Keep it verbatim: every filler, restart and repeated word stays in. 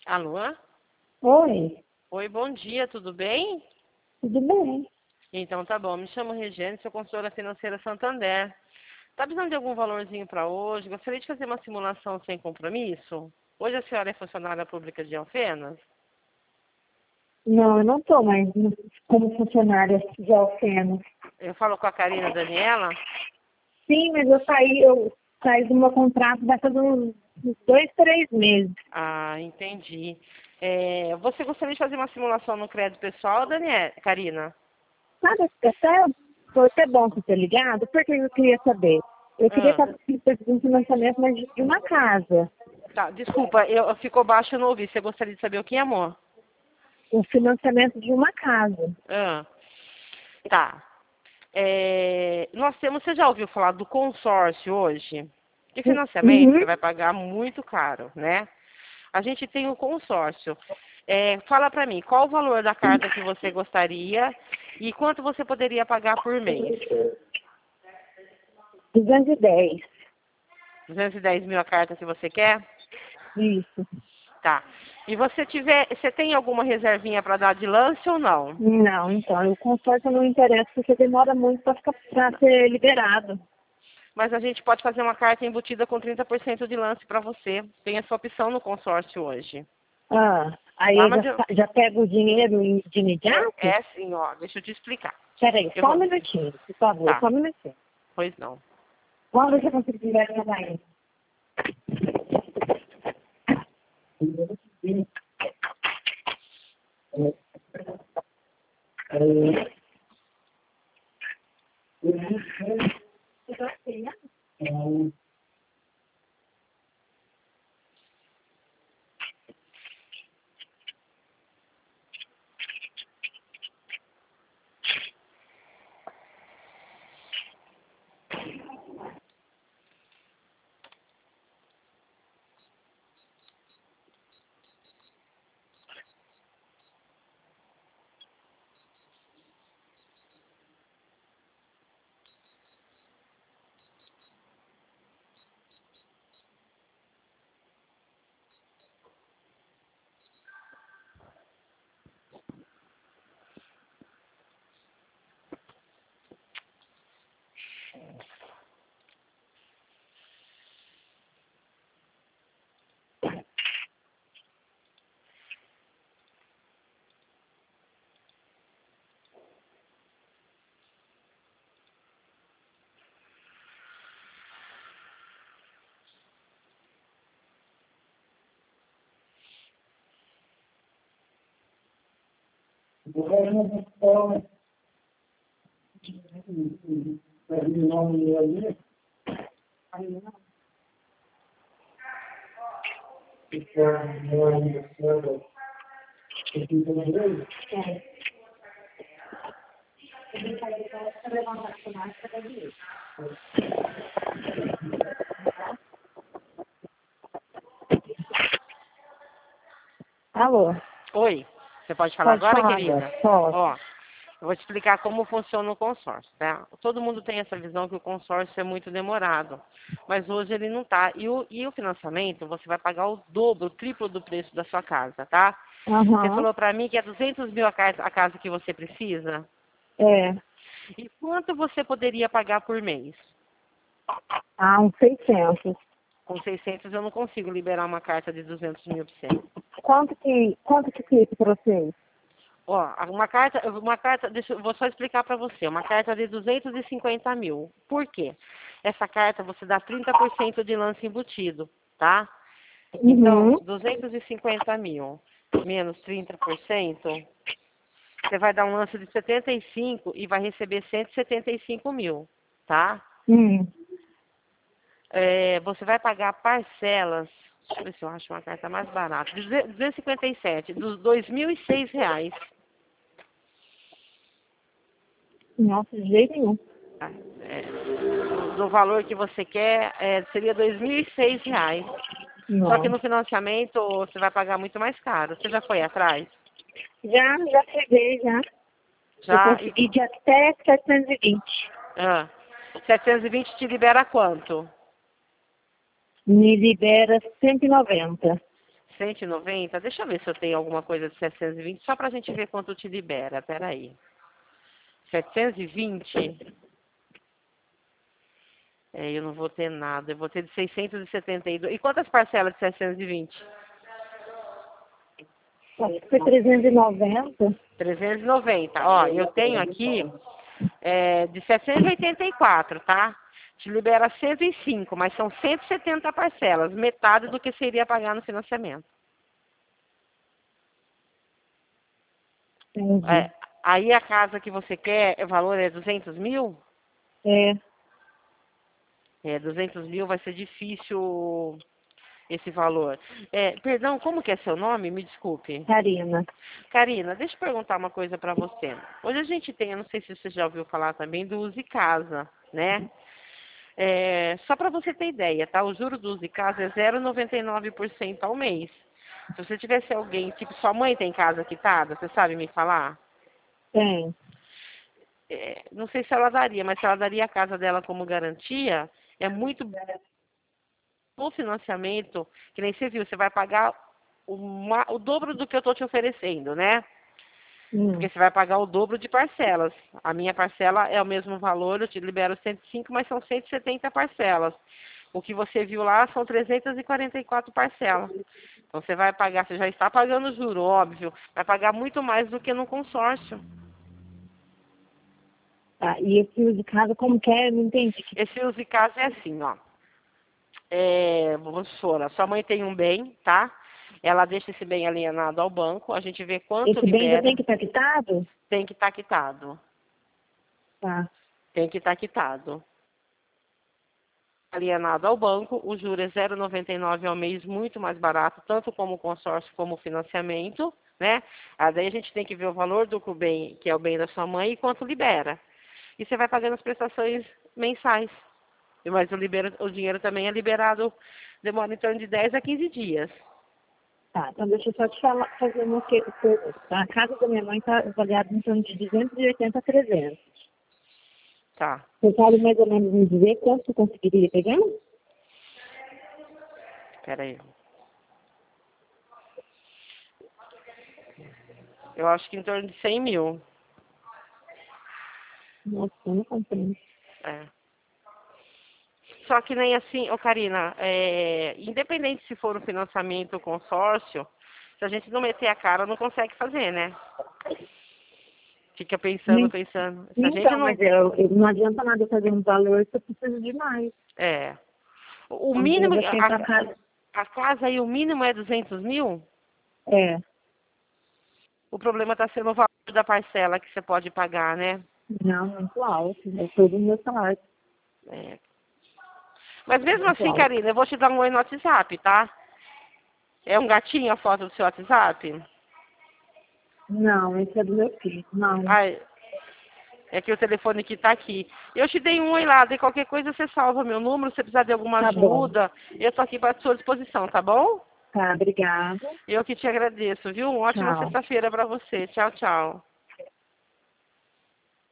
Alô? Oi, Oi, bom dia, tudo bem? tudo bem? Então tá bom, me chamo Regiane, sou consultora financeira Santander. Tá precisando de algum valorzinho para hoje? Gostaria de fazer uma simulação sem compromisso? Hoje a senhora é funcionária pública de Alfenas? Não, eu não estou mais no- como funcionária de Alfenas. Eu falo com a Karina Daniela? Sim, mas eu saí, eu saí do meu contrato vai fazer uns, uns dois, três meses. Ah, entendi. É, você gostaria de fazer uma simulação no crédito pessoal, Daniela, Karina? Sabe, até foi até bom você ter ligado, porque eu queria saber. Eu queria Ah, estar um financiamento mas de uma casa. tá, desculpa, eu, ficou baixo, eu não ouvi. Você gostaria de saber o que, amor? Um financiamento de uma casa. Ah, tá. É, nós temos, você já ouviu falar do consórcio hoje? De financiamento, você Uhum. vai pagar muito caro, né? A gente tem o consórcio. É, fala para mim, qual o valor da carta que você gostaria e quanto você poderia pagar por mês? duzentos e dez. duzentos e dez mil a carta que você quer? Isso. Tá. E você tiver, você tem alguma reservinha para dar de lance ou não? Não, então, o consórcio não interessa porque demora muito para ficar para ser liberado. Mas a gente pode fazer uma carta embutida com trinta por cento de lance para você. Tem essa opção no consórcio hoje. Ah, aí Tá, eu mas já, eu, sa- já pego o dinheiro em- de É, imediato? é assim, ó, deixa eu te explicar. Peraí, Eu só um vou. minutinho, por favor, Tá, só um minutinho. pois não. Quando você conseguir ver essa daí? Alô, Oi, você pode falar pode agora, falar agora? querida? Posso. Ó, eu vou te explicar como funciona o consórcio, tá? Todo mundo tem essa visão que o consórcio é muito demorado, mas hoje ele não tá. E o, e o financiamento, você vai pagar o dobro, o triplo do preço da sua casa, tá? Você Aham, falou pra mim que é duzentos mil a casa, a casa que você precisa? é. E quanto você poderia pagar por mês? Ah, uns seiscentos. Com seiscentos eu não consigo liberar uma carta de duzentos mil para você. Quanto que, quanto que fica para vocês? Ó, uma carta, uma carta, deixa, eu vou só explicar para você, uma carta de duzentos e cinquenta mil. Por quê? Essa carta você dá trinta por cento de lance embutido, tá? Então, Uhum. duzentos e cinquenta mil menos trinta por cento, você vai dar um lance de setenta e cinco e vai receber cento e setenta e cinco mil, tá? Hum. É, você vai pagar parcelas, deixa eu ver se eu acho uma carta mais barata, duzentos e cinquenta e sete, dos dois mil e seis reais. Nossa, de jeito nenhum. Tá? É, do, do valor que você quer, é, seria dois mil e seis reais. Só que Não. no financiamento você vai pagar muito mais caro. Você já foi atrás? Já, já peguei, já. Eu Já? E, consegui de até setecentos e vinte. ah, setecentos e vinte te libera quanto? Me libera cento e noventa. cento e noventa? Deixa eu ver se eu tenho alguma coisa de setecentos e vinte, só pra gente ver quanto te libera. Pera aí. setecentos e vinte? É, eu não vou ter nada. Eu vou ter de seiscentos e setenta e dois. E quantas parcelas de setecentos e vinte? Acho que foi trezentos e noventa. trezentos e noventa. Ó, eu tenho aqui é, de setecentos e oitenta e quatro, tá? Te libera cento e cinco, mas são cento e setenta parcelas, metade do que seria pagar no financiamento. Entendi. É, aí a casa que você quer, o valor é duzentos mil? É, É, duzentos mil vai ser difícil esse valor. É, perdão, como que é seu nome? Me desculpe. Karina. Karina, deixa eu perguntar uma coisa para você. Hoje a gente tem, eu não sei se você já ouviu falar também do Use Casa, né? É, só para você ter ideia, tá? O juro do Use Casa é zero vírgula noventa e nove por cento ao mês. Se você tivesse alguém, tipo, sua mãe tem casa quitada, você sabe me falar? Tem. É, não sei se ela daria, mas se ela daria a casa dela como garantia, é muito bom financiamento, que nem você viu, você vai pagar o, ma- o dobro do que eu estou te oferecendo, né? Hum. Porque você vai pagar o dobro de parcelas. A minha parcela é o mesmo valor, eu te libero cento e cinco, mas são cento e setenta parcelas. O que você viu lá são trezentas e quarenta e quatro parcelas. Então você vai pagar, você já está pagando juro, óbvio, vai pagar muito mais do que no consórcio. Tá, e esse uso de casa, como que é? Não entendi. Esse uso de casa é assim, ó. É, vamos supor, a sua mãe tem um bem, tá? Ela deixa esse bem alienado ao banco, a gente vê quanto Esse bem já libera, tem que estar quitado? tem que estar quitado. Tá. Tem que estar quitado. Alienado ao banco, o juro é zero vírgula noventa e nove ao mês, muito mais barato, tanto como consórcio como financiamento, né? Ah, daí a gente tem que ver o valor do bem, que é o bem da sua mãe, e quanto libera. E você vai pagando as prestações mensais. Mas o, libera, o dinheiro também é liberado, demora em torno de dez a quinze dias. Tá, então deixa eu só te falar, fazer uma que- pergunta. Tá? A casa da minha mãe está avaliada em torno de duzentos e oitenta a trezentos. Tá, Você sabe mais ou menos me dizer quanto você conseguiria pegar? peraí. Eu acho que em torno de cem mil. Nossa, eu não compreendo. É. Só que nem assim, ô Karina, é, independente se for um financiamento ou consórcio, se a gente não meter a cara, não consegue fazer, né? Fica pensando, Nem- pensando. Se a gente Então, não. mas eu, eu- não adianta nada eu fazer um valor se eu preciso de mais. É. O Então, eu mínimo. vou tentar A, casa. a casa aí, o mínimo é duzentos mil? É, O problema está sendo o valor da parcela que você pode pagar, né? não, muito alto. É todo o meu salário. É. Mas mesmo Muito assim, alto. Karina, eu vou te dar um oi no WhatsApp, tá? É um gatinho a foto do seu WhatsApp? Não, esse é do meu filho. Não. Ai, é que o telefone aqui tá aqui. Eu te dei um oi lá, de qualquer coisa você salva meu número, se precisar de alguma Tá bom. ajuda, eu tô aqui para sua disposição, tá bom? Tá, obrigada. Eu que te agradeço, viu? Uma ótima Tchau. sexta-feira para você. Tchau, tchau.